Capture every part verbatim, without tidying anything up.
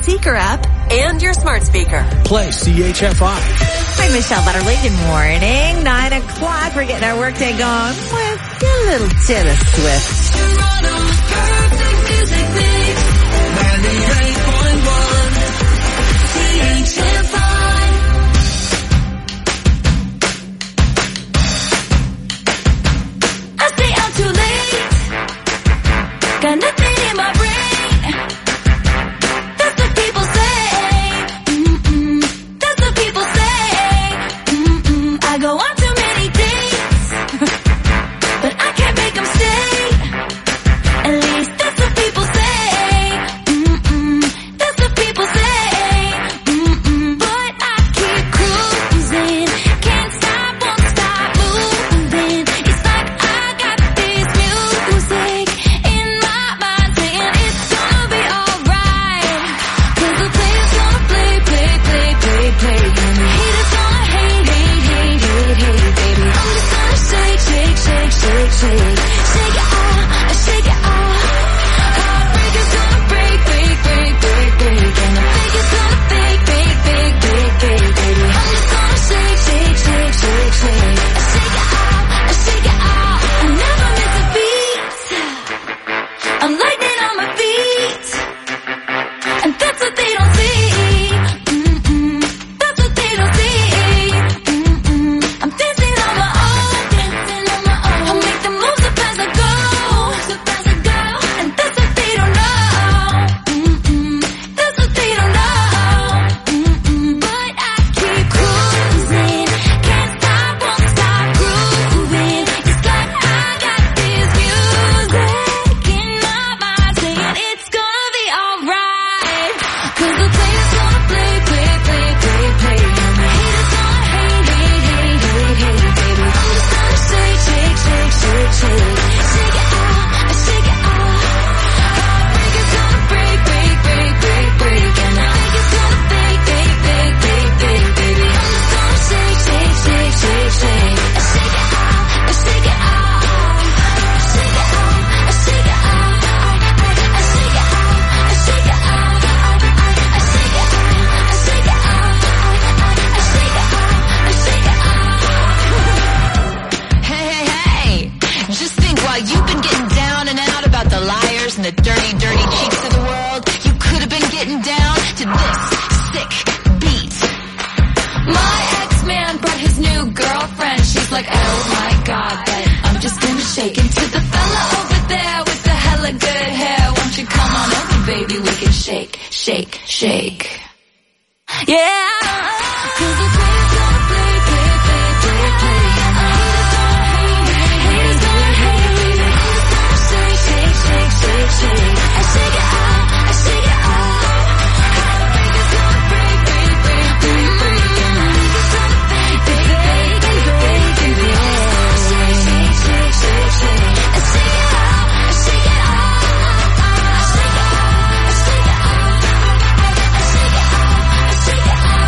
Seeker app and your smart speaker. Play C H F I. Hi, Michelle Butterly. Good morning. Nine o'clock. We're getting our workday going with a little Taylor Swift. Toronto's perfect music mix. ninety-eight point one C H F I. I stay out too late. Got nothing in my brain. That's what people say. Mm-mm. That's what people say. Mm-mm. I go on too many dates, but I can't make them stay. At least that's what people say. Mm-mm. That's what people say. Mm-mm. But I keep cruising. Can't stop, won't stop moving. It's like I got this music in my mind saying it's gonna be alright. Cause the player's gonna play, play, play, play, play. And the haters gonna hate, hate, hate, hate, hate, baby. I'm just gonna shake, shake, shake, shake, shake. Shake it out, shake it out. Heartbreaker's gonna break, break, break, break, break. And the fake is gonna fake, fake, fake, fake, fake, baby. I'm just gonna shake, shake, shake, shake, shake. Shake it out, shake it out. I never miss a beat. I'm lightning on my feet. And that's what they don't see. Mm-mm. That's what they don't see. Mm-mm. I'm dancing on my own. Dancing on my own. I'll make the moves up as I go. Up as I go. And that's what they don't know. Mm-mm. That's what they don't know. Mm-mm. But I keep cruising. Can't stop, won't stop grooving. It's like I got this music in my mind saying it's gonna be alright. Cause the player's gonna play, play, play, play, play. And the haters gonna hate, hate, hate, hate, hate, baby. I'm just gonna shake, shake, shake, shake, shake. Shake it out, shake it out. Heartbreaker's gonna break, break, break, break, break. And the fake is gonna fake, fake, fake, fake, fake, baby. I'm just gonna shake, shake, shake, shake, shake. Shake it out, shake it out. Shake it out, shake it out. I shake it out, shake it out. I shake it out, shake it out. I shake it out, shake it out. Hey, hey, hey. Just think, while you've been getting down and out about the liars and the dirty, dirty cheats of the world, you could have been getting down to this sick beat. My ex-man brought his new girlfriend. She's like, oh my god, but I'm just gonna shake into the fella over there with the hella good hair. Won't you come on over, baby? We can shake, shake, shake. Yeah. Cause the player's gonna play, play, play, play, play. And the haters gonna hate, haters gonna hate, baby. I'm just gonna shake, shake, shake, shake, shake. I shake it out, I shake it out. Heartbreaker's gonna break, break, break, break, break. And the haters gonna fake, fake, fake, fake, fake, baby. I'm just gonna shake, shake, shake, shake, shake. I shake it out, I shake it out. I shake it out, I shake it out. I shake it out, I shake it out.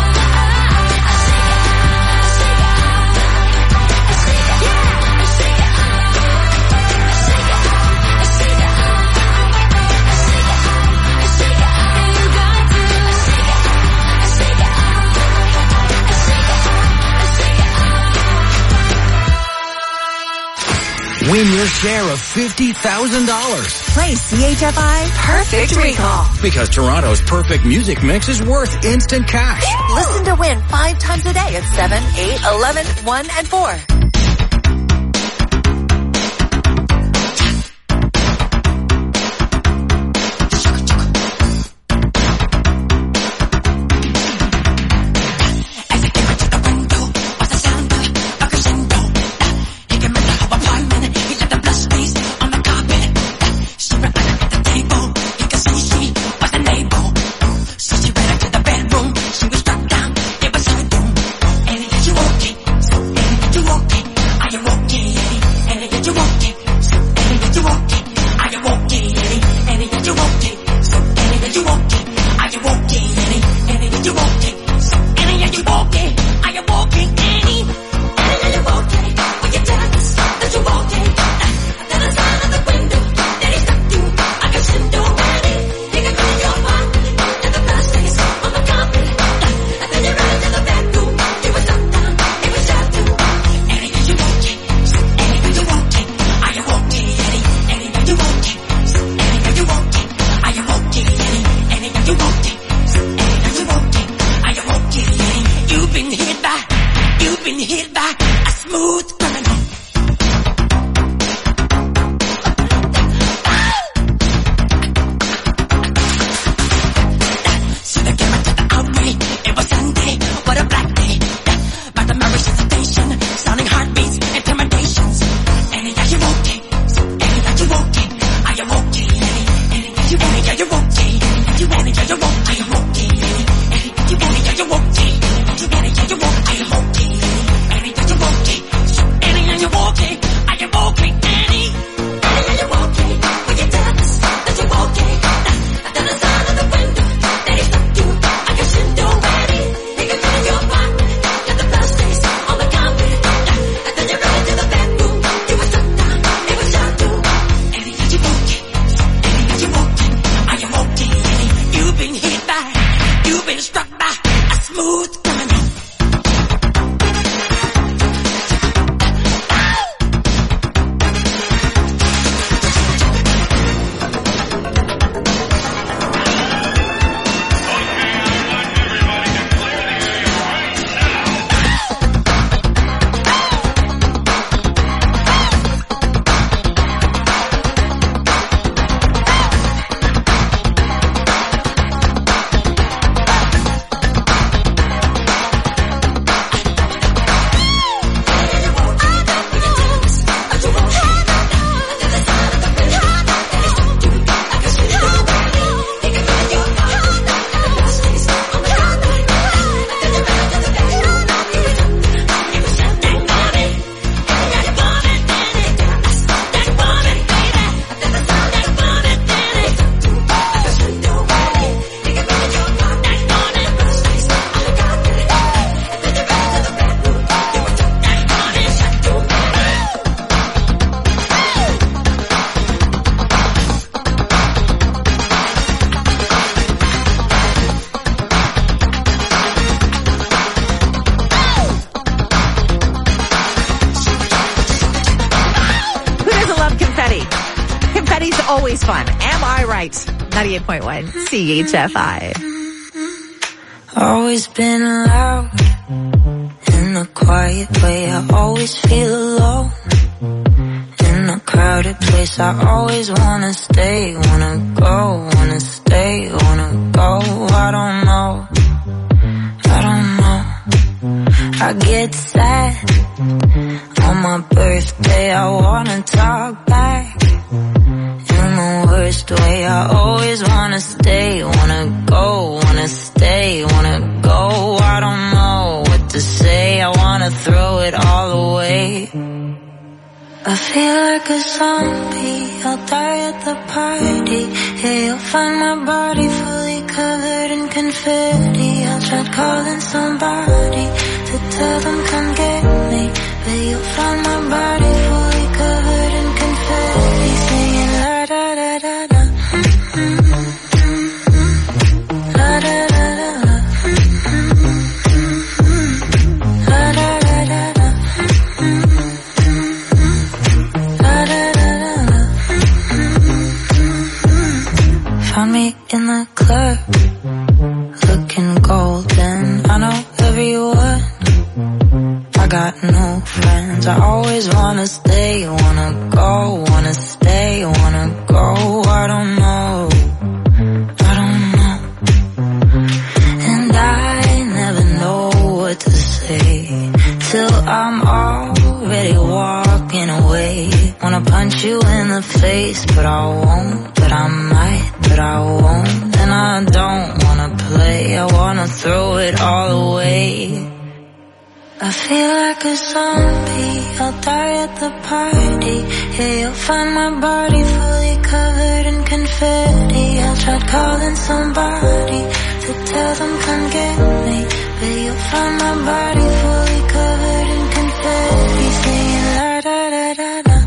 Win your share of fifty thousand dollars. Play C H F I Perfect Recall. Because Toronto's perfect music mix is worth instant cash. Listen to win five times a day at seven, eight, eleven, one, and four. Walk been hit by a smooth criminal. So they came into the outway. It was Sunday, what a black day. By the marriage hesitation, sounding heartbeats, intimidations. Any are you okay? Any are you okay? Are you okay? Any, any are you any are you okay? You any are you okay? Are you okay? Any, you any are you okay? You any are you okay? Are you okay? Any are you okay? Any are you okay? Are you okay? Any, any are you okay? Will you tell us that you're okay? At the side of the window, that he stuck you. I guess you know any. He can find your pocket, got the blood stains on the carpet. And then you ran into the bedroom. You were stuck down, it was your doom. Any are you okay? Any are you okay? Are you okay? Any, you've been hit by, you've been struck by a smooth criminal. Always fun. Am I right? ninety-eight point one C H F I. Always been loud in a quiet way. I always feel alone in a crowded place. I always wanna stay, wanna go, wanna stay, wanna go. I don't know, I don't know. I get sad on my birthday. I wanna talk back in the worst way. I always wanna stay, wanna go, wanna stay, wanna go. I don't know what to say, I wanna throw it all away. I feel like a zombie, I'll die at the party. Yeah, you'll find my body fully covered in confetti. I tried calling somebody to tell them come get me, but you'll find my body fully covered in confetti. Singing la da da da da, la da da da da, la da da da da, la da da da. Found me in the club, looking golden. I know everyone, I got no friends. I always wanna stay, wanna go, wanna stay, wanna go. I don't know, I don't know. And I never know what to say till I'm already walking away. Wanna punch you in the face, but I won't, but I might, but I won't. And I don't wanna play, I wanna throw it all away. I feel like a zombie, I'll die at the party. Yeah, you'll find my body fully covered in confetti. I tried calling somebody to tell them come get me, but you'll find my body fully covered in confetti. Singing la da da da da,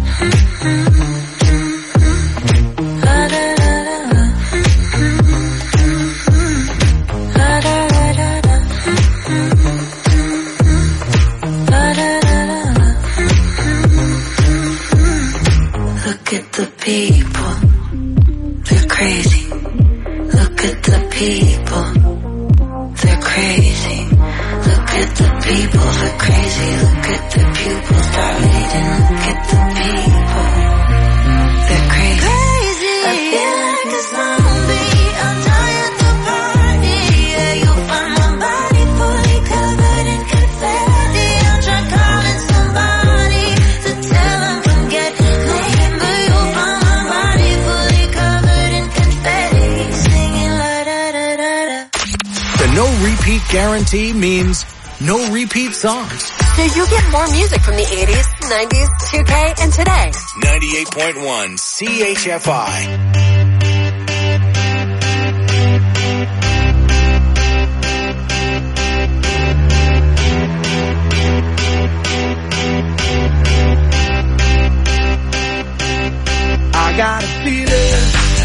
la da da da da, la da da da da, la da da da da. Look at the people, they're crazy. Look at the people, they're crazy. Look at the people look crazy. Look at the pupils dilating. Look at the people. They're crazy. Crazy. I feel like a zombie. I'll die at the party. Yeah, you'll find my body fully covered in confetti. I'll try calling somebody to tell them forget November. You'll find my body fully covered in confetti. Singing la da da da da. The no repeat guarantee means no repeat songs. So you get more music from the eighties, nineties, two K, and today. ninety-eight point one C H F I. I got a feeling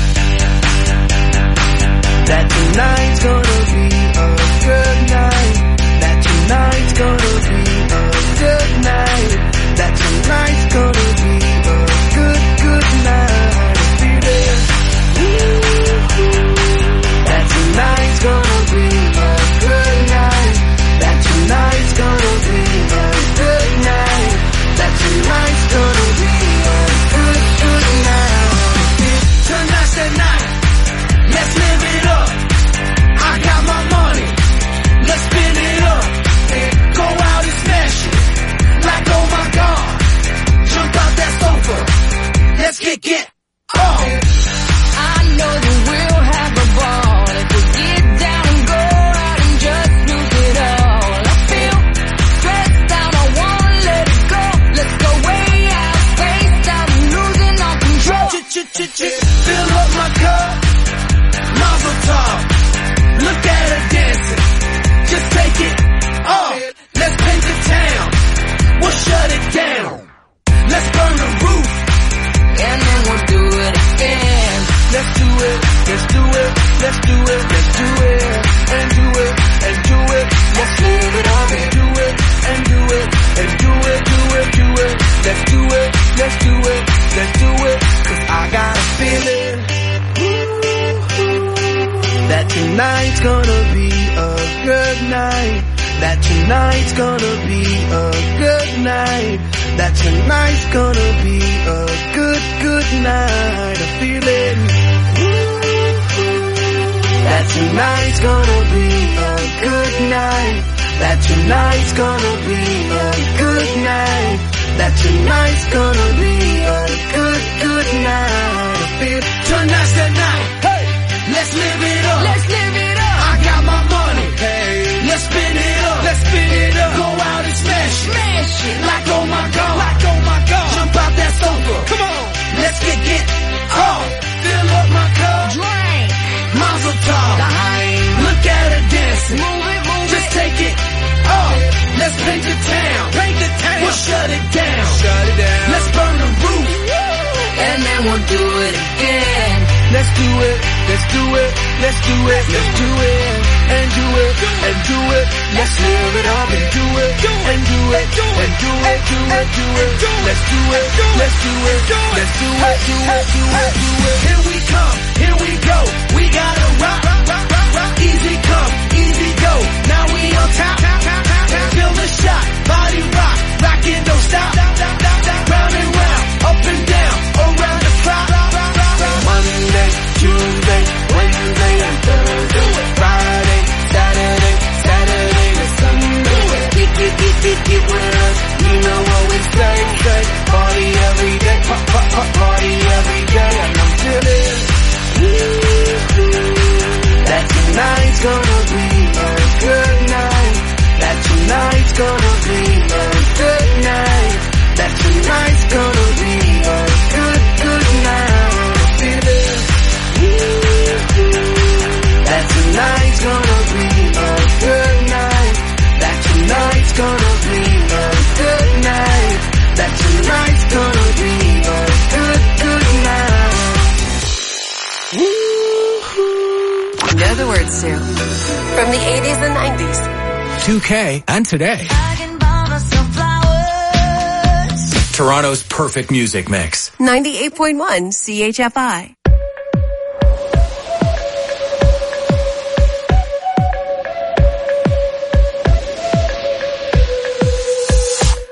that tonight's gonna be a good night. That tonight's gonna be a good night. That tonight's gonna be a good, good night. I feel it. That tonight's gonna be a good night. That tonight's gonna be a good night. That tonight's gonna be a good, good night. Tonight's the night. Let's live it up. I got my money. Let's spin it up. Go out and smash it. Like, oh my God. Jump out that sofa. Let's get, get up. I know that we'll have a ball if we get down and go out and just lose it all. I feel stressed out. I wanna let it go. Let's go way out, spaced out, and losing all control. Fill up my cup. Mazel tov. Look at her dancing. Just take it off. Let's paint the town. We'll shut it down. Let's burn the roof. And then we'll do it again. Let's do it. Let's do it. Let's do it. Let's do it. And do it. And do it. Let's live it up and do it. And do it. And do it. Do it. Do it. Let's do it. Let's do it. Let's do it. Cause I got a feeling that tonight's gonna be a good night. That tonight's gonna be a good night. That tonight's gonna be a good, good night. I feel it. That tonight's gonna be a good night. That tonight's gonna be a good night. That tonight's gonna be a good, good night. I feel tonight's the night. Hey, let's live it up. Let's live it up. I got my money. Hey, let's spin it up. Let's spin it up. Go out and smash it. Smash it. Like oh my God. Like oh my God. Jump out that sofa. Come on. Let's get get off. Fill up my cup. Drink. Mazel tov. Look at her dancing. Move it, move Just it. take it off. Let's paint the town. Paint the town. We'll shut it down. Shut it down. Let's burn the roof. And then we'll do it again. Let's do it. Let's do it. Let's do it. Let's do it. And do it. And do it. Let's live it up and do it. And do it. And do it. Do it. Do it. Let's do it. Let's do it. Let's do it. Do it. Do it. Do it. Here we come. Here we go. We gotta rock. Rock. Rock. Rock. Easy come. Easy go. Now we on top. Feel the shot. Body rock. Rockin', don't stop. Round and round. Up and down. Around the clock. Monday, Tuesday, Wednesday, and Thursday. Friday, Saturday, Saturday to Sunday. Get, get, get, get, get with us. You know what we say, say. Party every day. Pop, pop, pop, party every day. And I'm chillin'. That tonight's gonna be a good night. That tonight's gonna be a good night. That tonight's gonna be a good, good night. I feel it. That tonight's gonna be a good night. That tonight's gonna be a good night. That tonight's gonna be a good, good night. Know the words to from the eighties and nineties. two K and today. I can buy myself flowers. Toronto's perfect music mix. ninety-eight point one C H F I.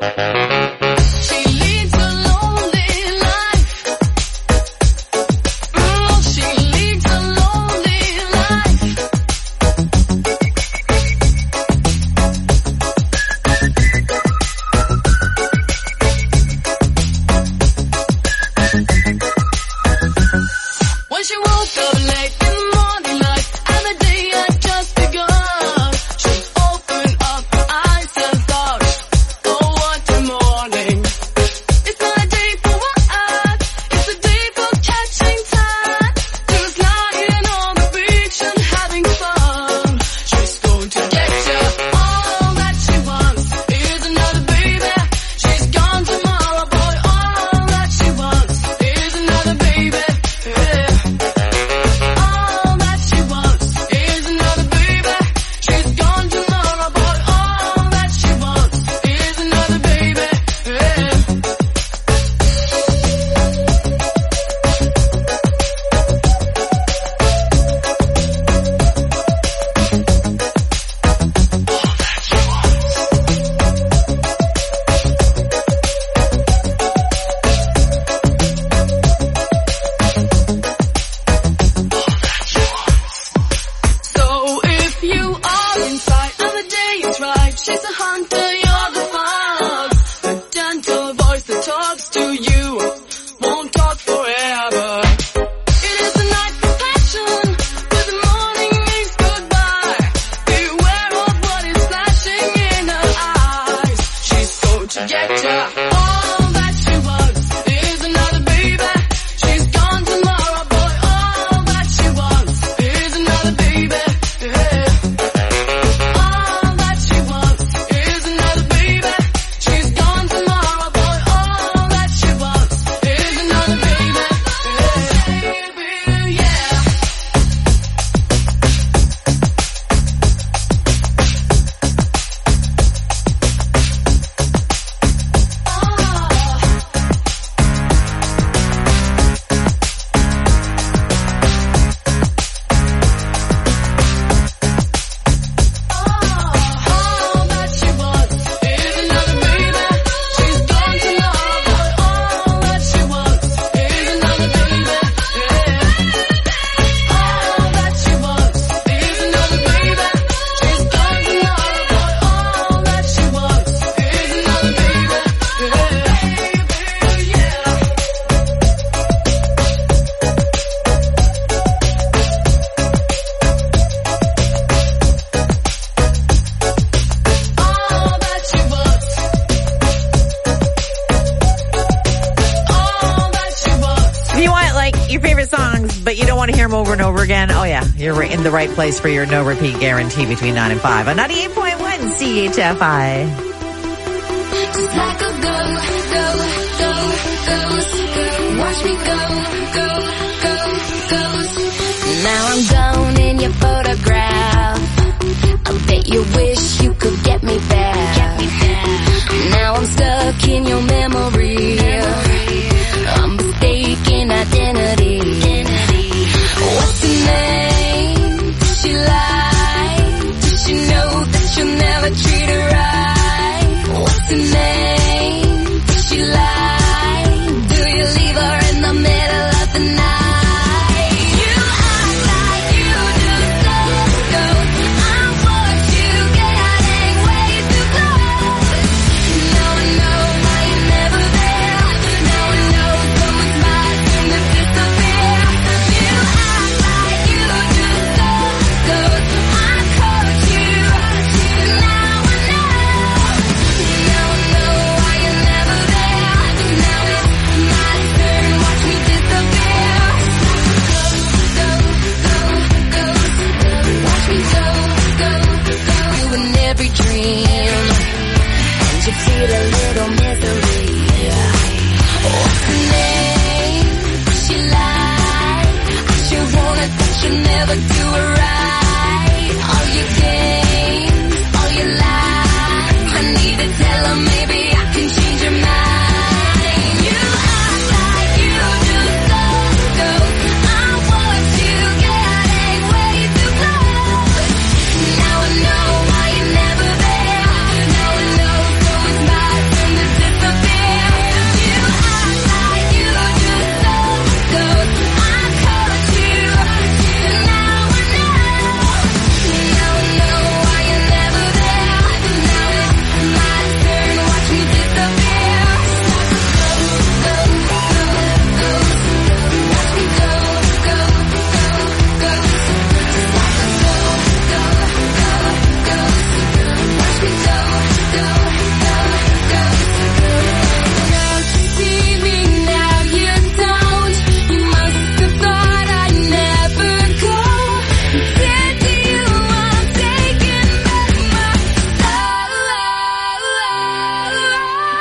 Over and over again. Oh yeah, you're in the right place for your no repeat guarantee between nine and five on ninety-eight point one C H F I. Just like a go, go, go, goes, go. Watch me go, go, go, goes. Now I'm gone in your photograph. I bet you wish you could get me back. Get me back. Now I'm stuck in your memory. I'm mistaken identity. What's her name? Does she lie? Does she know that you'll never treat her right? What's her name? Does she lie? Do you leave her in the middle of the night? You act like you just don't go. I'm what you get and way too close. Now I know why you're never there. Now I know someone's mind soon to disappear. You act like you just don't go. I caught you, but now I know. Now I know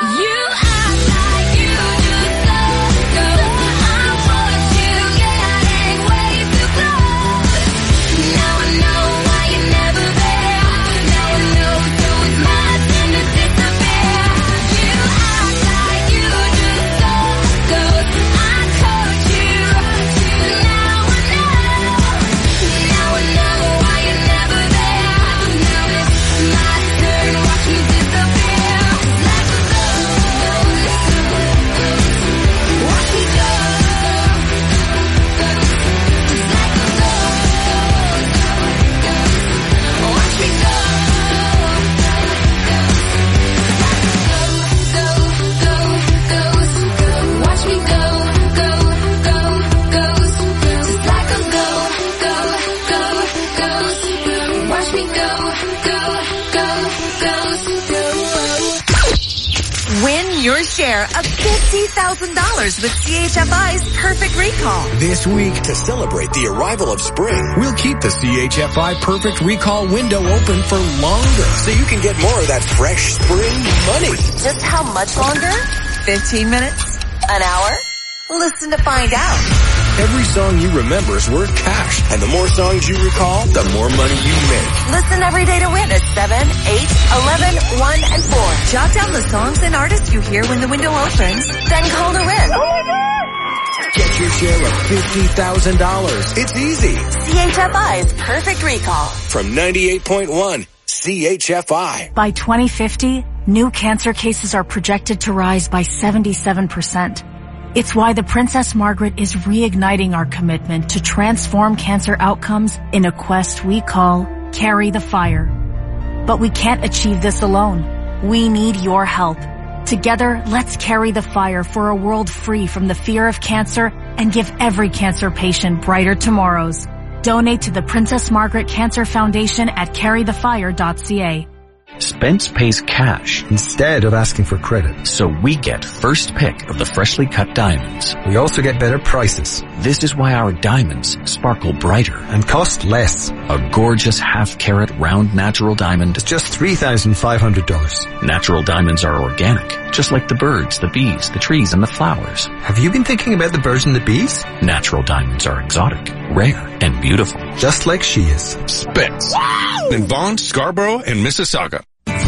You act like you just don't go. I want you getting way too close. Now I know why you're never there. Now I know, so it's my turn to disappear. You act like you just don't go. I told you, now I know. Now I know why you're never there. Now it's my turn, watch me disappear. Let go, watch me go. Let go, watch me go. Go, go, goes, go. Watch me go, go, go, goes. Just like a go, go, go, goes. Watch me go, go, go, goes, go. Win your share of fifty thousand dollars with C H F I's Perfect Recall. This week, to celebrate the arrival of spring, we'll keep the C H F I Perfect Recall window open for longer so you can get more of that fresh spring money. Just how much longer? fifteen minutes? An hour? Listen to find out. Every song you remember is worth cash, and the more songs you recall, the more money you make. Listen every day to win at seven, eight, eleven, one, and four. Jot down the songs and artists you hear when the window opens, then call to win. Get your share of fifty thousand dollars. It's easy. C H F I's Perfect Recall. From ninety-eight point one, C H F I. By twenty fifty, new cancer cases are projected to rise by seventy-seven percent. It's why the Princess Margaret is reigniting our commitment to transform cancer outcomes in a quest we call Carry the Fire. But we can't achieve this alone. We need your help. Together, let's carry the fire for a world free from the fear of cancer and give every cancer patient brighter tomorrows. Donate to the Princess Margaret Cancer Foundation at carry the fire dot c a. Spence pays cash instead of asking for credit. So we get first pick of the freshly cut diamonds. We also get better prices. This is why our diamonds sparkle brighter and cost less. A gorgeous half-carat round natural diamond is just three thousand five hundred dollars. Natural diamonds are organic, just like the birds, the bees, the trees, and the flowers. Have you been thinking about the birds and the bees? Natural diamonds are exotic, rare, and beautiful. Just like she is. Spence. In Vaughan, Scarborough, and Mississauga.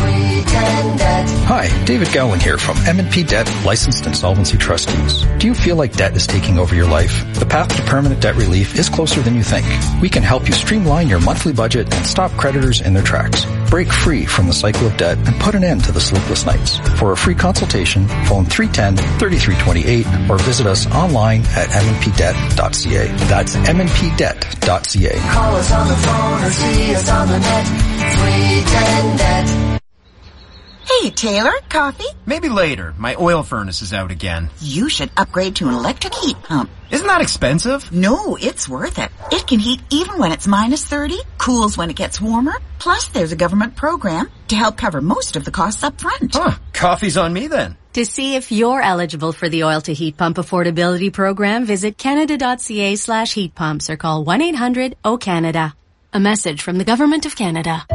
Hi, David Gowling here from M and P Debt, licensed insolvency trustees. Do you feel like debt is taking over your life? The path to permanent debt relief is closer than you think. We can help you streamline your monthly budget and stop creditors in their tracks. Break free from the cycle of debt and put an end to the sleepless nights. For a free consultation, phone three one zero, three three two eight or visit us online at m n p debt dot c a. That's m n p debt dot c a. Call us on the phone or see us on the net. three ten debt. Hey, Taylor, coffee? Maybe later. My oil furnace is out again. You should upgrade to an electric heat pump. Isn't that expensive? No, it's worth it. It can heat even when it's minus thirty, cools when it gets warmer. Plus, there's a government program to help cover most of the costs up front. Huh, coffee's on me then. To see if you're eligible for the Oil to Heat Pump Affordability Program, visit canada.ca slash heat pumps or call one eight hundred O Canada. A message from the Government of Canada.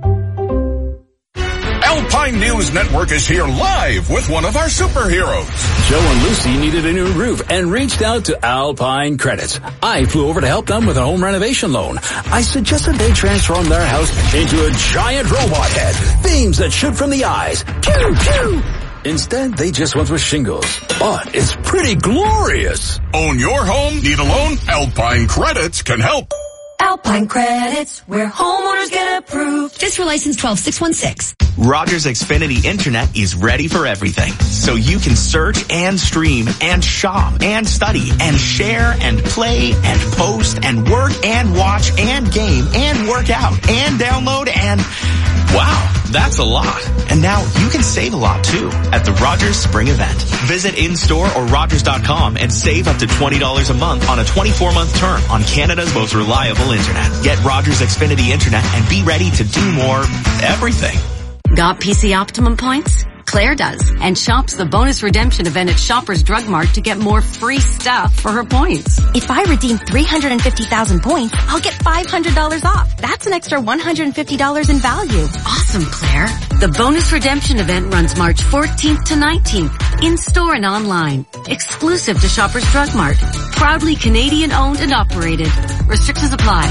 Alpine News Network is here live with one of our superheroes. Joe and Lucy needed a new roof and reached out to Alpine Credit. I flew over to help them with a home renovation loan. I suggested they transform their house into a giant robot head, beams that shoot from the eyes. Pew, pew. Instead, they just went with shingles. But it's pretty glorious. Own your home? Need a loan? Alpine Credits can help. Alpine Credits, where homeowners get approved. Just for license twelve six one six. Rogers Xfinity Internet is ready for everything. So you can search and stream and shop and study and share and play and post and work and watch and game and work out and download and... wow, that's a lot. And now you can save a lot too at the Rogers Spring Event. Visit in-store or rogers dot com and save up to twenty dollars a month on a twenty-four month term on Canada's most reliable internet. Get Rogers Xfinity Internet and be ready to do more everything. Got P C Optimum points? Claire does, and shops the bonus redemption event at Shoppers Drug Mart to get more free stuff for her points. If I redeem three hundred fifty thousand points, I'll get five hundred dollars off. That's an extra one hundred fifty dollars in value. Awesome, Claire. The bonus redemption event runs March fourteenth to nineteenth, in-store and online. Exclusive to Shoppers Drug Mart. Proudly Canadian owned and operated. Restrictions apply.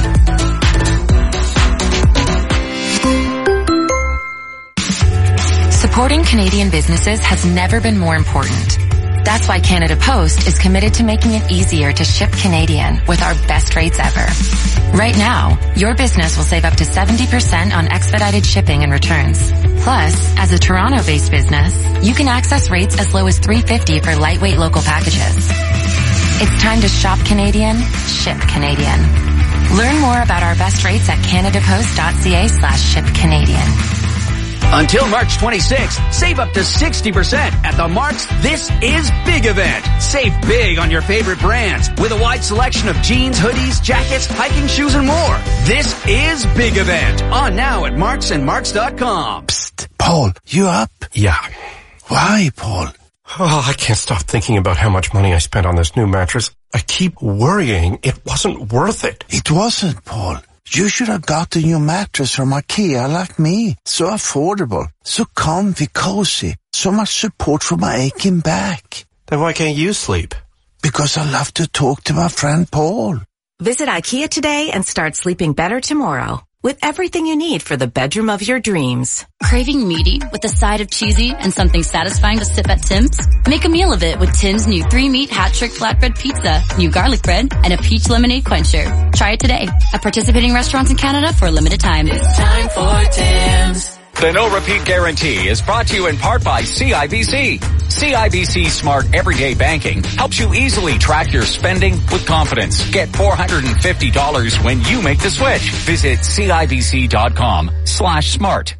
Supporting Canadian businesses has never been more important. That's why Canada Post is committed to making it easier to ship Canadian with our best rates ever. Right now, your business will save up to seventy percent on expedited shipping and returns. Plus, as a Toronto-based business, you can access rates as low as three hundred fifty dollars for lightweight local packages. It's time to shop Canadian, ship Canadian. Learn more about our best rates at canadapost.ca slash ship Canadian. Until March twenty-sixth, save up to sixty percent at the Mark's This Is Big event. Save big on your favorite brands with a wide selection of jeans, hoodies, jackets, hiking shoes, and more. This is Big event. On now at marks and marks dot com. Psst, Paul, you up? Yeah. Why, Paul? Oh, I can't stop thinking about how much money I spent on this new mattress. I keep worrying it wasn't worth it. It wasn't, Paul. You should have got a new mattress from IKEA like me. So affordable, so comfy, cozy, so much support for my aching back. Then why can't you sleep? Because I love to talk to my friend Paul. Visit IKEA today and start sleeping better tomorrow. With everything you need for the bedroom of your dreams. Craving meaty with a side of cheesy and something satisfying to sip at Tim's? Make a meal of it with Tim's new three-meat hat-trick flatbread pizza, new garlic bread, and a peach lemonade quencher. Try it today at participating restaurants in Canada for a limited time. It's time for Tim's. The No Repeat Guarantee is brought to you in part by C I B C. C I B C Smart Everyday Banking helps you easily track your spending with confidence. Get four hundred fifty dollars when you make the switch. Visit cibc.com slash smart.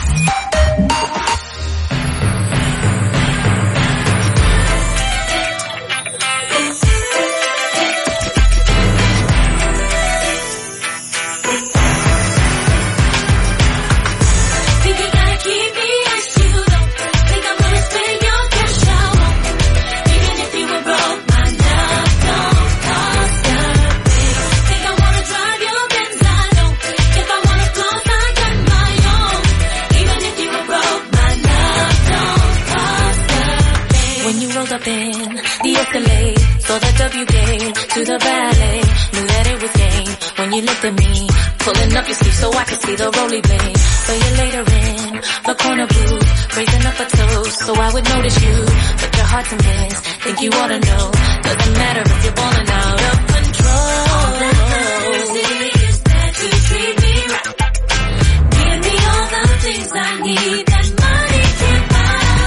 Up in the Escalade, saw the W game to the ballet, knew that it was game when you looked at me, pulling up your sleeve so I could see the roly blade. So you later in the corner booth, raising up a toast so I would notice you, but your heart's a mess, think you ought to know, doesn't matter if you're balling out of control. All that matters is that you treat me right, give me all the things I need that money can't buy.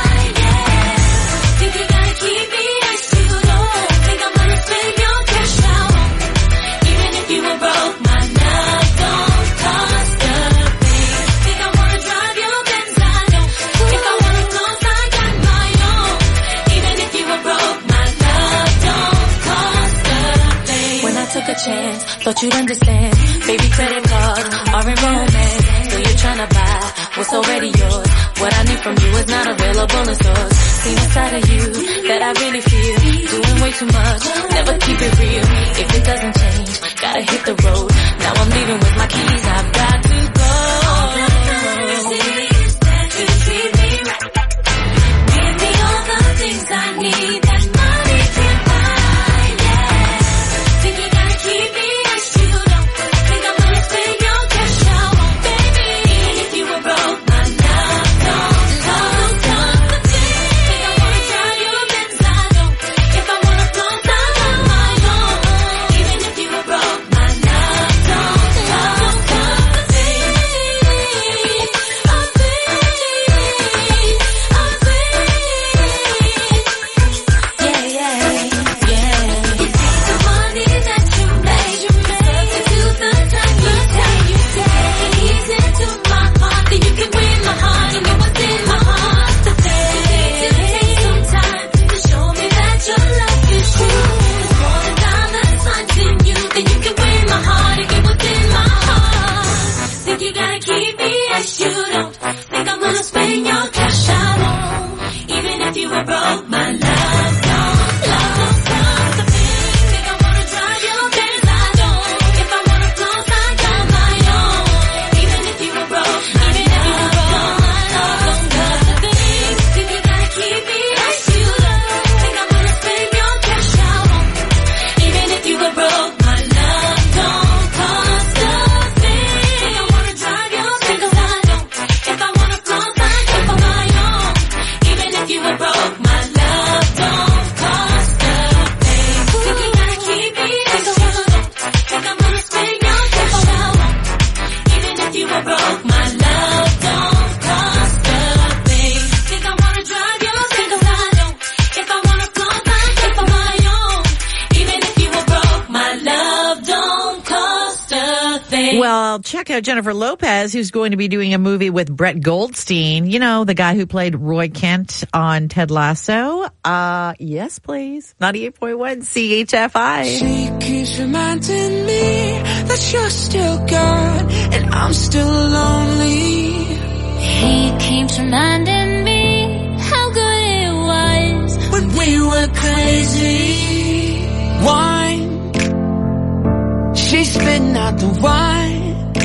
Took a chance, thought you'd understand. Baby, credit cards are in romance. So you're trying to buy what's already yours. What I need from you is not available in stores. See inside of you that I really feel. Doing way too much, never keep it real. If it doesn't change, gotta hit the road. Now I'm leaving with my keys, I've got to go. All that matters is that you treat me right. Give me all the things I need that money can't buy. Keep me as you don't think I'm gonna spend your cash out, baby. Even if you were broke, my love don't cost nothing. Think I wanna try your Benz, I know. If I wanna float, I'll have my own. Even if you were broke, my love don't cost nothing. broke my love. Don't, love, stop the thing. Think I wanna drive you crazy. I don't. If I wanna floss, I got my own. Even if you were broke, even if you were broke, my love. Don't love the thing. Think you gotta keep me as you love. Think I'm gonna spend your cash out on. Even if you were broke, my love don't cost a thing. Think I wanna drive you crazy. I don't. If I wanna floss, I got for my own. Even if you were broke, my love don't cost a thing. Think you gotta keep me as you love. Think I'm gonna spend your cash out on. Even if you were broke, my love don't cost a thing. Think I wanna drive you crazy. I don't. If I wanna floss, I got for my own. Even if you were broke, my love don't cost a thing. Well, check out Jennifer Lopez, who's going to be doing a movie with Brett Goldstein. You know, the guy who played Roy Kent on Ted Lasso. Uh, yes, please. ninety-eight point one C H F I. She keeps reminding me that you're still gone and I'm still lonely. He keeps reminding me how good it was when we were crazy. Wine, she's spitting out the wine.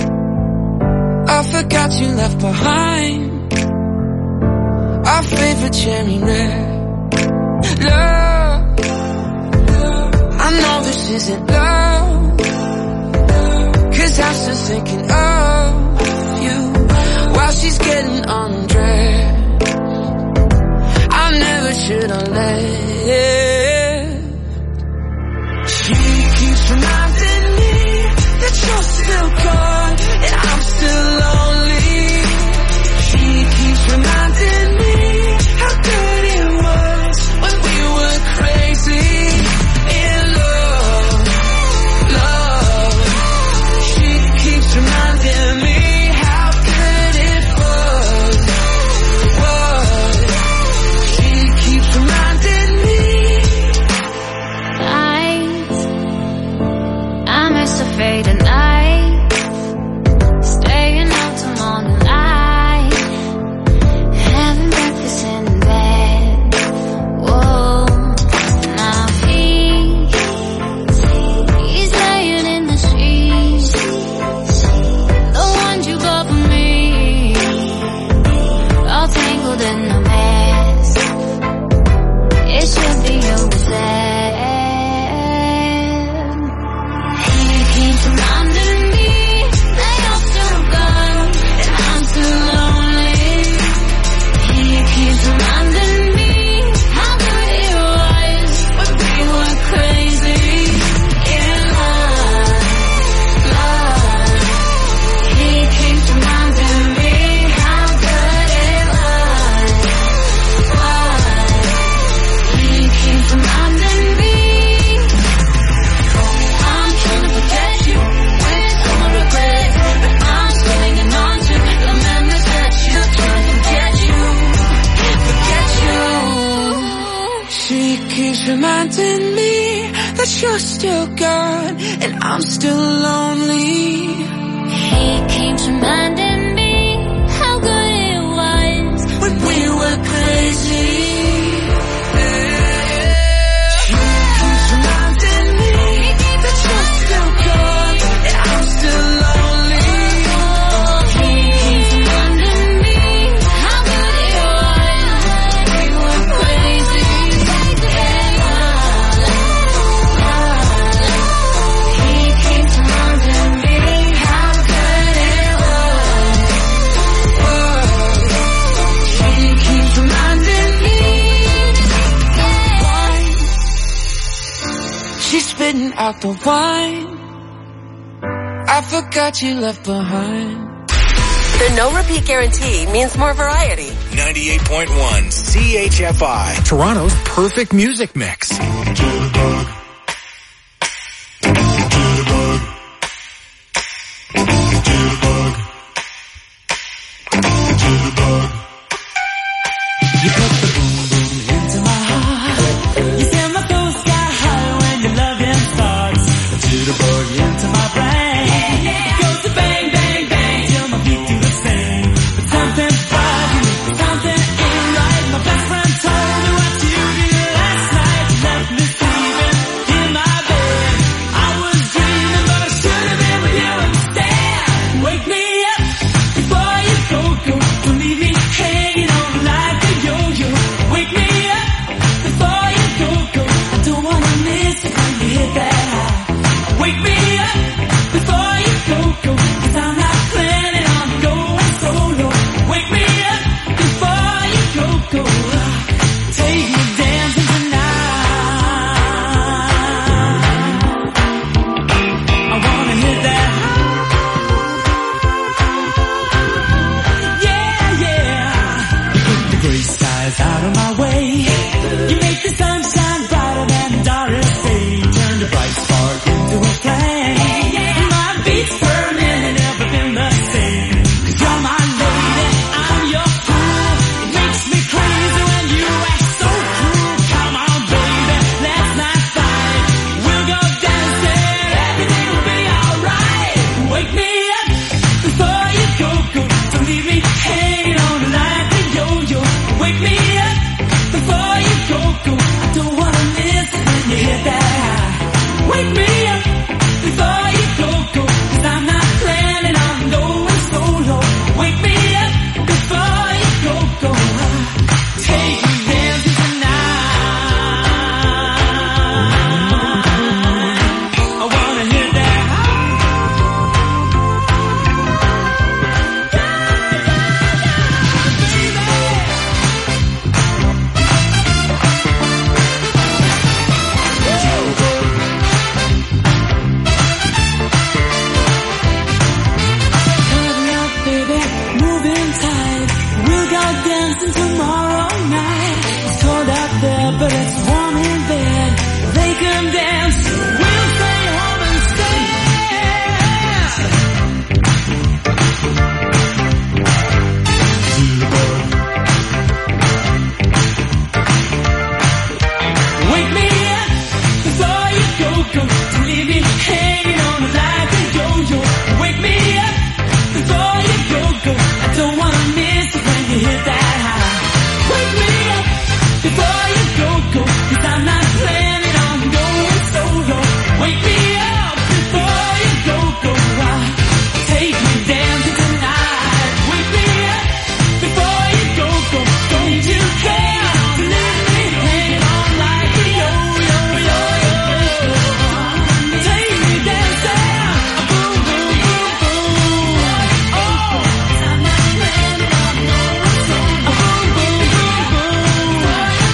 I forgot you left behind our favorite cherry red. Love, I know this isn't love, 'cause I'm still thinking of you while she's getting undressed. I never should have left. She keeps reminding me that you're still gone and I'm still lonely. She keeps reminding me how good it was when we were crazy in love, love. She keeps reminding me how good it was, was. She keeps reminding me. I, I miss the fading night, staying out till morning light, having breakfast in bed. Whoa, now he, he's laying in the sheets, the ones you bought for me, all tangled in a mess. It should be over then. He keeps reminding me that you're still gone and I'm still lonely. He keeps reminding me how good it was when we were crazy in love, love. He keeps reminding me how good it was, was. He keeps reminding me I'm trying to forget you with so much regret, but I'm still hanging on to the memories that you trying to forget you, forget you. She keeps reminding me that you're still gone and I'm still lonely. He keeps reminding me how good it was when we were crazy. She keeps reminding me that you're still gone and I'm still lonely. He keeps reminding me how good it was when we were crazy. He keeps reminding me how good it was. She keeps reminding me. She's spitting out the wine. I forgot you left behind. The no repeat guarantee means more variety. ninety-eight point one C H F I. Toronto's perfect music mix. You put the boom boom into my heart. You send my soul sky high when your loving starts. A jitterbug into my brain. It goes to bang bang bang till my feet do the same. But something's bugging me, something ain't right. My best friend told me what to you hit that high. Wake me up before you go, go, 'cause I'm not planning on going solo. Wake me up before you go, go. Take me dancing tonight. I wanna hit that high. Dancing tomorrow night. It's cold out there, but it's warm in bed. They can dance, we'll stay home and stay. Wake me up before you go, go. Don't leave me hanging on like a yo-yo. Wake me up before you go, go. I don't wanna miss it when you hit that. Before you go, go, 'cause I'm not planning on going solo. Wake me up before you go, go. I'll take me dancing tonight. Wake me up before you go, go. Don't you care to leave me hanging on like a yo-yo, yo-yo. Take me dancing, boom, boom, boom, boom. Oh, I'm not planning on going solo. Boom, boom, boom, boom.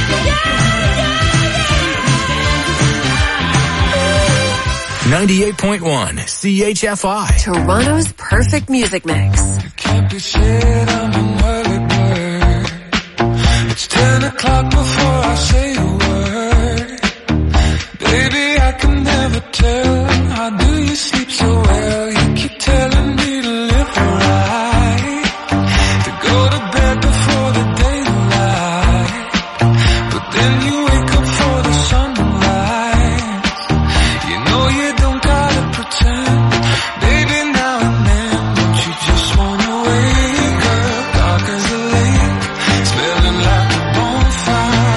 ninety-eight point one C H F I. Toronto's perfect music mix. Can't be said I'm an early bird. It's ten o'clock before I say a word. Baby, I can never tell. How do you sleep so well? You keep telling me to live right, to go to bed before the daylight. But then you wake up for the sunrise. You know you don't gotta pretend. Baby, now and then, don't you just wanna wake up dark as a lake, smelling like a bonfire.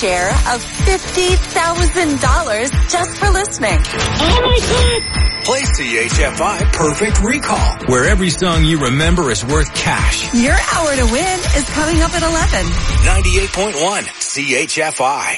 share of fifty thousand dollars just for listening. Oh my God! Play C H F I Perfect Recall, where every song you remember is worth cash. Your hour to win is coming up at eleven. ninety-eight point one C H F I.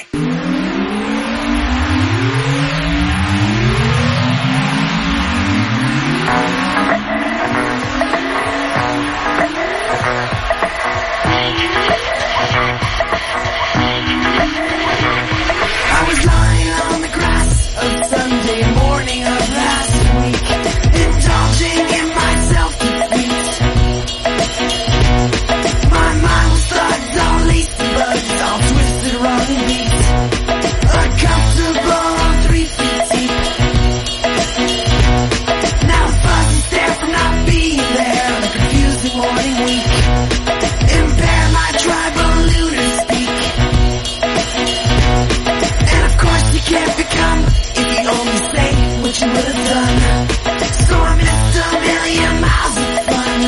I was lying on the grass of Sunday morning of last week, indulging in my self-defeat. My mind was thugged, all lacy bugs, all twisted, wrong beat. Uncomfortable, three feet deep. Now the fuzz is there from not being there on a confusing morning week. Impair my tribal lunar speak. And of course you can't become if you only say what you would have done. So I missed a million miles of fun.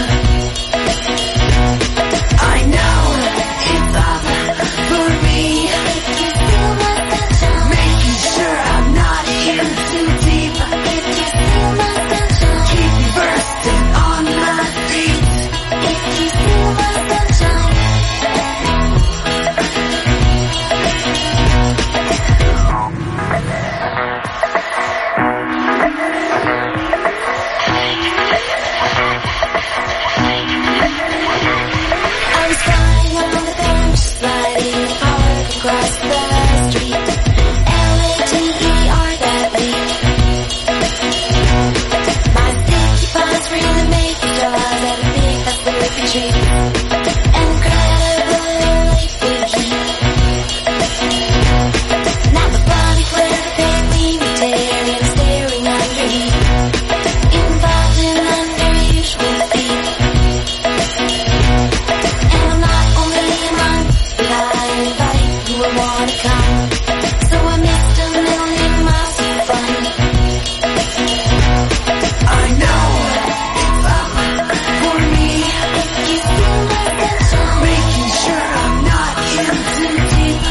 I know it's up for me, making sure I'm not in too deep. Keep me bursting on my feet. I was flying on the bench, sliding hard across the street. L A T E R that week. My sticky paws really make me jaws at a big athletic treat. Incredibly freaky. Now the body clear, the big weenie tearing, staring under heat. Involved in unusual feet. And I'm not only a monk, but I invite you will wanna come. So I missed a million miles of fun. I know it's up for me, making sure I'm not in too deep.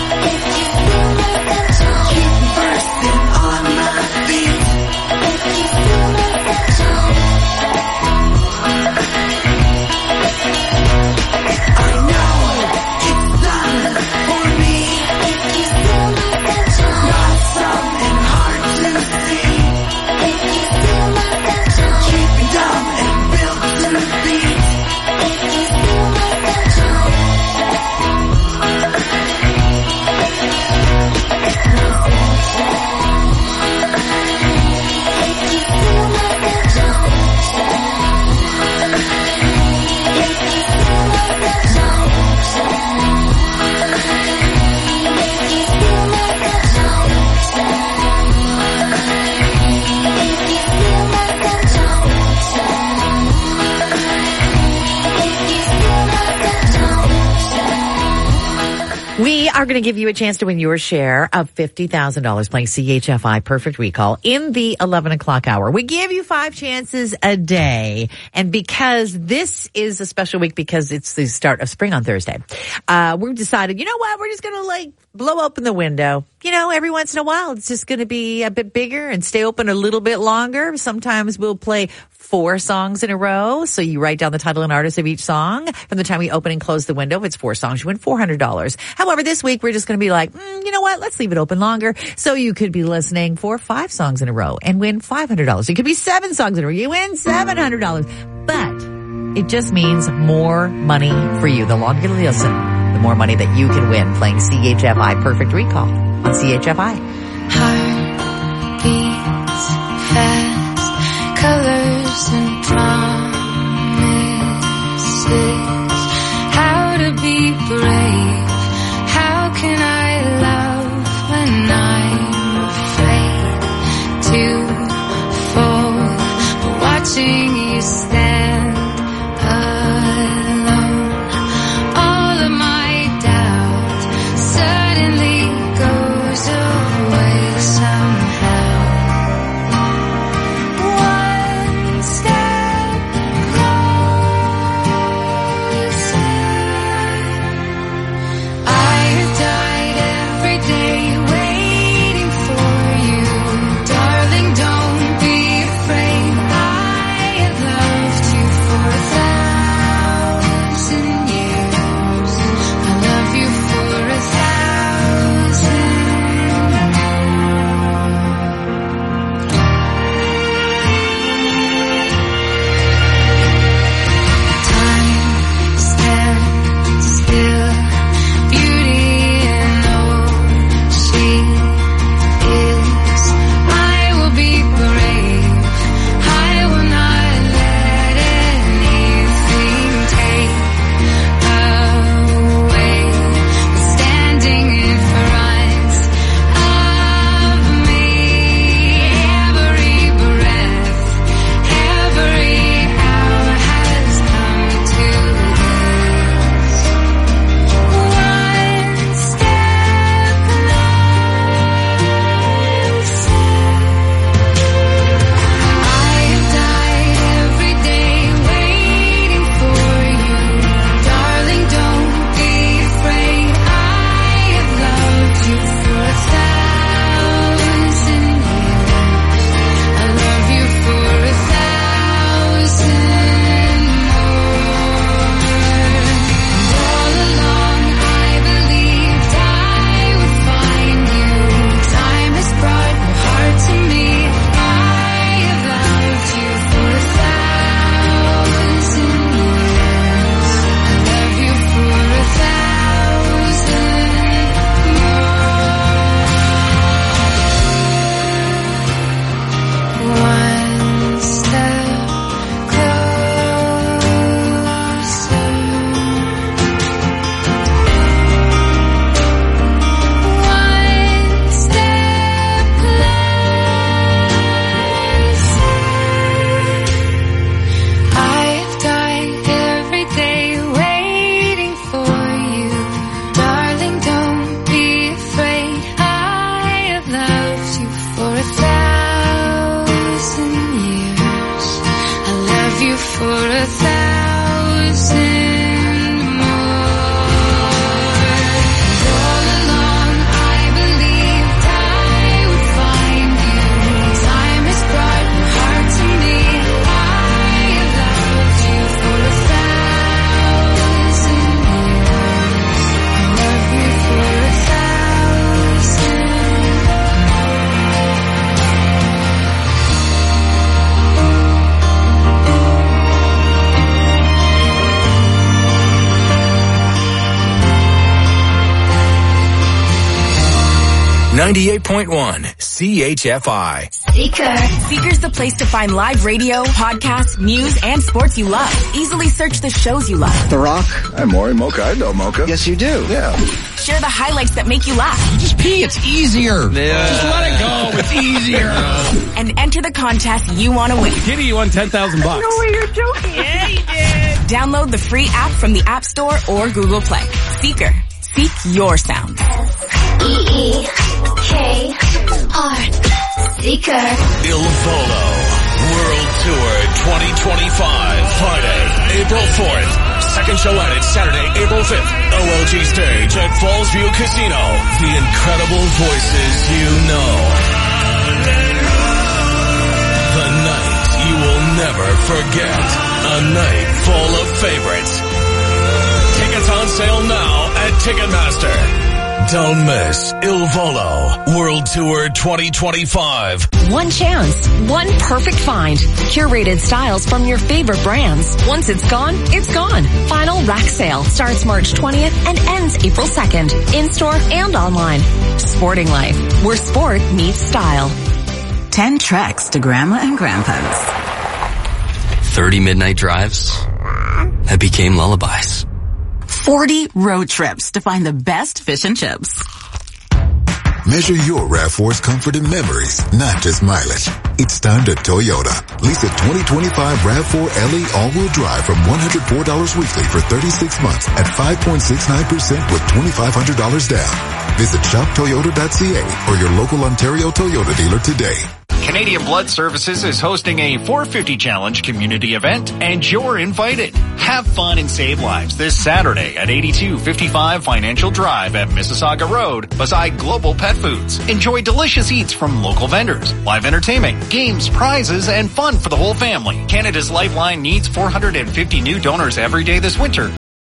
Keep me bursting on my feet. I know it's done for me, not something hard to see. Keep me dumb and built to beat. We are going to give you a chance to win your share of fifty thousand dollars playing C H F I Perfect Recall in the eleven o'clock hour. We give you five chances a day. And because this is a special week because it's the start of spring on Thursday, uh, we've decided, you know what, we're just going to like blow open the window. You know, every once in a while, it's just going to be a bit bigger and stay open a little bit longer. Sometimes we'll play four songs in a row. So you write down the title and artist of each song. From the time we open and close the window, if it's four songs, you win four hundred dollars. However, this week, we're just going to be like, mm, you know what? Let's leave it open longer. So you could be listening for five songs in a row and win five hundred dollars. It could be seven songs in a row. You win seven hundred dollars. But it just means more money for you. The longer you listen, the more money that you can win playing C H F I Perfect Recall on C H F I. Heart beats fast, colors and promises. How to be brave? How can I love when I'm afraid to fall? But watching you stand alone, all of my doubt suddenly goes away somehow. One step closer. I have died every ninety-eight point one C H F I. Seeker. Seeker's the place to find live radio, podcasts, news, and sports you love. Easily search the shows you love. The Rock. I'm Maury Mocha. I know Mocha. Yes, you do. Yeah. Share the highlights that make you laugh. Just pee. It's easier. Yeah. Just let it go. It's easier. And enter the contest you want to win. Kitty, you won ten thousand bucks. No way, you're joking. Yeah, you did. Download the free app from the App Store or Google Play. Seeker. Seek your sound. E E K R. Seeker. Il Volo World Tour twenty twenty-five. Friday, April fourth. Second show added Saturday, April fifth. O L G stage at Fallsview Casino. The incredible voices you know. The night you will never forget. A night full of favorites. Tickets on sale now at Ticketmaster. Don't miss Il Volo World Tour twenty twenty-five. One chance, one perfect find. Curated styles from your favorite brands. Once it's gone, it's gone. Final rack sale starts March twentieth and ends April second. In-store and online. Sporting Life, where sport meets style. Ten treks to Grandma and Grandpa's. Thirty midnight drives that became lullabies. Forty road trips to find the best fish and chips. Measure your RAV four's comfort and memories, not just mileage. It's time to Toyota. Lease a twenty twenty-five RAV four L E all-wheel drive from one hundred four dollars weekly for thirty-six months at five point six nine percent with twenty-five hundred dollars down. Visit shop toyota dot c a or your local Ontario Toyota dealer today. Canadian Blood Services is hosting a four fifty Challenge community event, and you're invited. Have fun and save lives this Saturday at eighty-two fifty-five Financial Drive at Mississauga Road beside Global Pet Foods. Enjoy delicious eats from local vendors, live entertainment, games, prizes, and fun for the whole family. Canada's Lifeline needs four hundred fifty new donors every day this winter.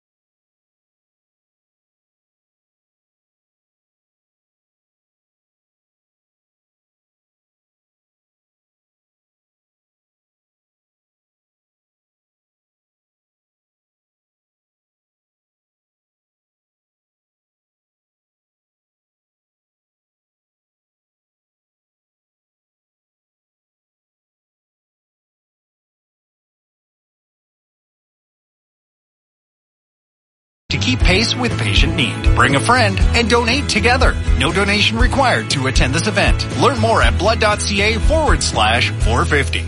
To keep pace with patient need, bring a friend and donate together. No donation required to attend this event. Learn more at blood.ca forward slash 450.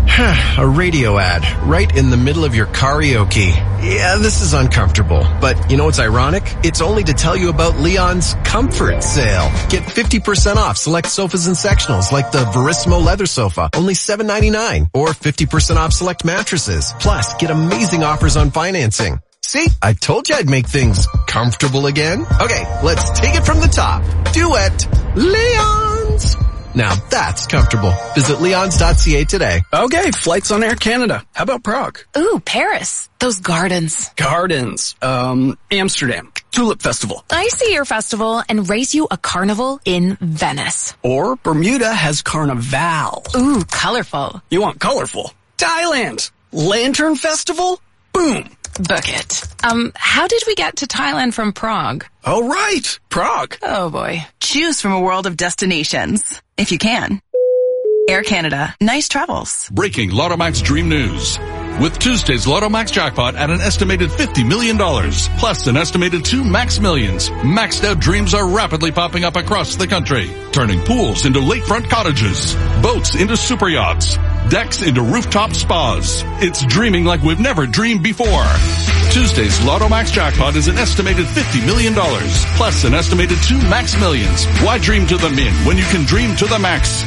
A radio ad right in the middle of your karaoke. Yeah, this is uncomfortable. But you know what's ironic? It's only to tell you about Leon's Comfort Sale. Get fifty percent off select sofas and sectionals like the Verissimo leather sofa, only seven ninety-nine, or fifty percent off select mattresses. Plus, get amazing offers on financing. See, I told you I'd make things comfortable again. Okay, let's take it from the top. Duet, Leon's. Now that's comfortable. Visit leons dot c a today. Okay, flights on Air Canada. How about Prague? Ooh, Paris. Those gardens. Gardens. Um, Amsterdam. Tulip Festival. I see your festival and race you a carnival in Venice. Or Bermuda has Carnival. Ooh, colorful. You want colorful? Thailand. Lantern Festival? Boom. Book it. Um, how did we get to Thailand from Prague? Oh, right. Prague. Oh, boy. Choose from a world of destinations, if you can. Air Canada. Nice travels. Breaking Lotto Max Dream News. With Tuesday's Lotto Max jackpot at an estimated fifty million dollars, plus an estimated two Max Millions, maxed out dreams are rapidly popping up across the country, turning pools into lakefront cottages, boats into super yachts, decks into rooftop spas. It's dreaming like we've never dreamed before. Tuesday's Lotto Max jackpot is an estimated fifty million dollars, plus an estimated two Max Millions. Why dream to the min when you can dream to the max?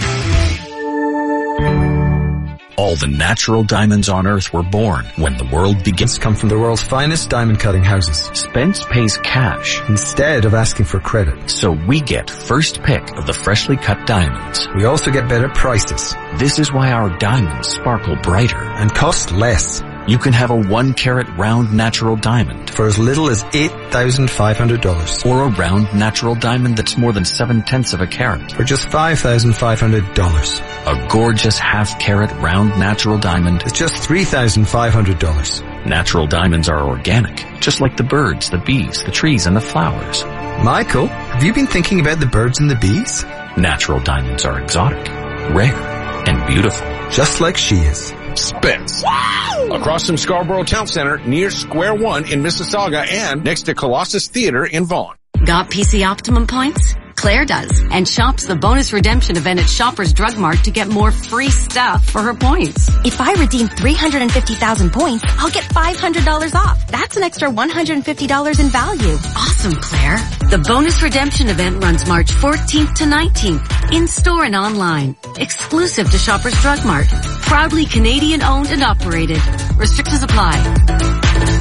All the natural diamonds on Earth were born when the world begins. Come from the world's finest diamond cutting houses. Spence pays cash instead of asking for credit. So we get first pick of the freshly cut diamonds. We also get better prices. This is why our diamonds sparkle brighter and cost less. You can have a one carat round natural diamond for as little as eight thousand five hundred dollars. Or a round natural diamond that's more than seven tenths of a carat for just five thousand five hundred dollars. A gorgeous half carat round natural diamond is just three thousand five hundred dollars. Natural diamonds are organic, just like the birds, the bees, the trees, and the flowers. Michael, have you been thinking about the birds and the bees? Natural diamonds are exotic, rare, and beautiful. Just like she is. Spence. Across from Scarborough Town Center, near Square One in Mississauga, and next to Colossus Theater in Vaughan. Got P C Optimum points? Claire does, and shops the bonus redemption event at Shoppers Drug Mart to get more free stuff for her points. If I redeem three hundred fifty thousand points, I'll get five hundred dollars off. That's an extra one hundred fifty dollars in value. Awesome, Claire. The bonus redemption event runs March fourteenth to nineteenth, in-store and online. Exclusive to Shoppers Drug Mart. Proudly Canadian owned and operated. Restrictions apply.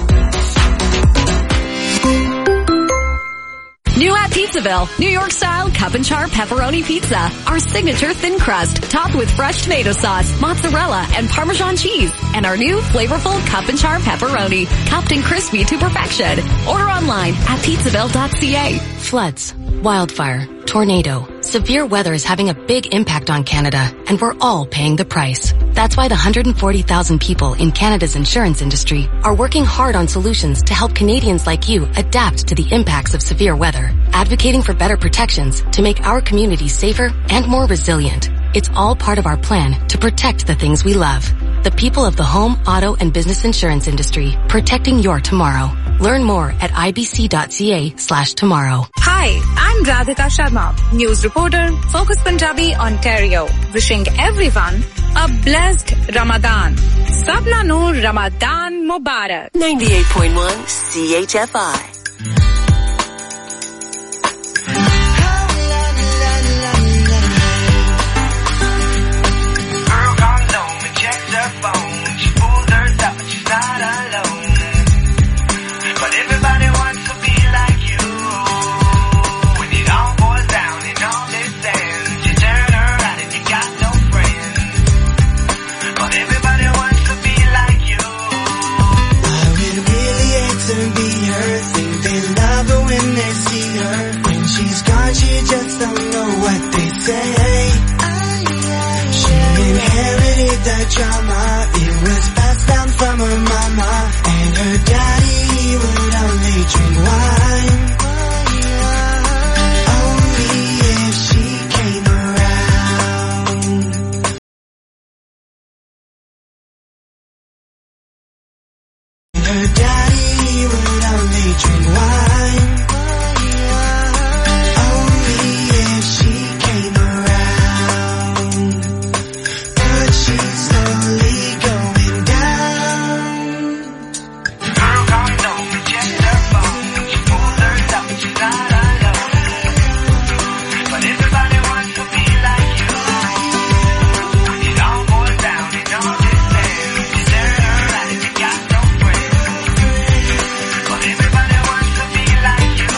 New at Pizzaville, New York style cup and char pepperoni pizza. Our signature thin crust, topped with fresh tomato sauce, mozzarella, and Parmesan cheese. And our new flavorful cup and char pepperoni, cupped and crispy to perfection. Order online at pizzaville dot c a. Floods, wildfire, tornado. Severe weather is having a big impact on Canada, and we're all paying the price. That's why the one hundred forty thousand people in Canada's insurance industry are working hard on solutions to help Canadians like you adapt to the impacts of severe weather, advocating for better protections to make our communities safer and more resilient. It's all part of our plan to protect the things we love. The people of the home, auto, and business insurance industry, protecting your tomorrow. Learn more at ibc dot c a slash tomorrow. Hi, I'm Radhika Sharma, news reporter, Focus Punjabi, Ontario, wishing everyone a blessed Ramadan. Sabna Noor Ramadan Mubarak. ninety-eight point one C H F I. Drama, it was passed down from her mama, and her daddy would only drink wine. Only if she came around. Her daddy would only drink wine. Only if she came around. But she's slowly going down. Girl, come don't reject her phone. She pulls hers up and she's not alone. But everybody wants to be like you. It all boils down in all this land. You turn around and you got no friends. But everybody wants to be like you.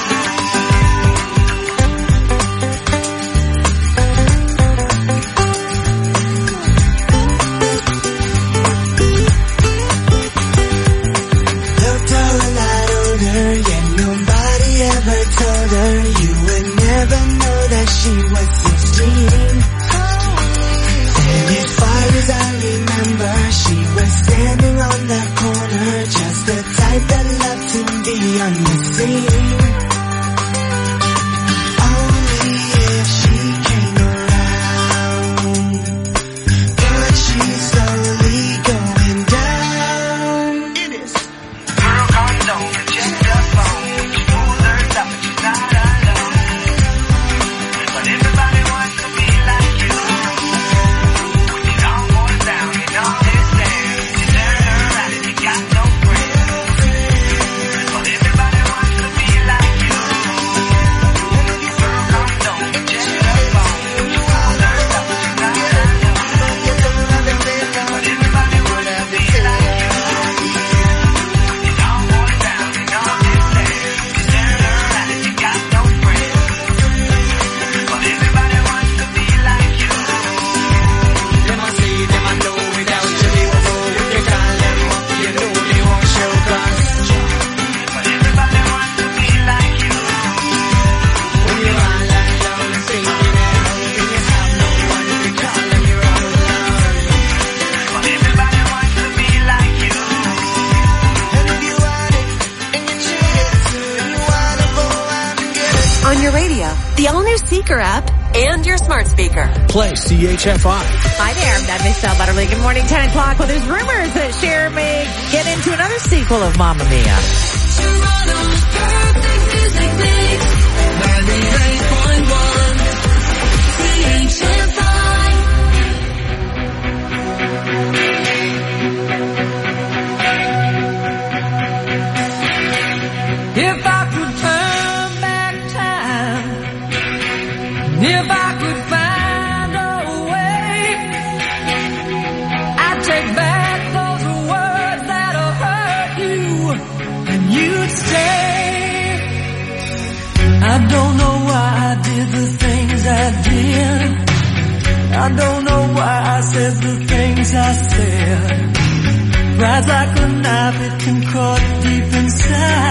Looked a lot older, yet nobody ever told her. You would never know that she was sixteen. And as far as I remember, she was standing on the corner, just the type that loved to be on the scene. Only if she came around. But she's slowly going down. It is. Girl, come don't reject her phone. She pulls hers up and she's not alone. But everybody wants to be like you. It all boils down in all this land. You turn around and you got no friends. But everybody wants Anchor app and your smart speaker. Play C H F I. Hi there, I'm Dad Michelle Butterly. Good morning, ten o'clock. Well, there's rumors that Cher may get into another sequel of Mamma Mia. Toronto's perfect music mix. ninety-eight point one C H F I. If I could turn back time, if I could find a way, I'd take back those words that'll hurt you, and you'd stay. I don't know why I did the things I did. I don't know why I said the things I said. Pride's like a knife, it can cut deep inside.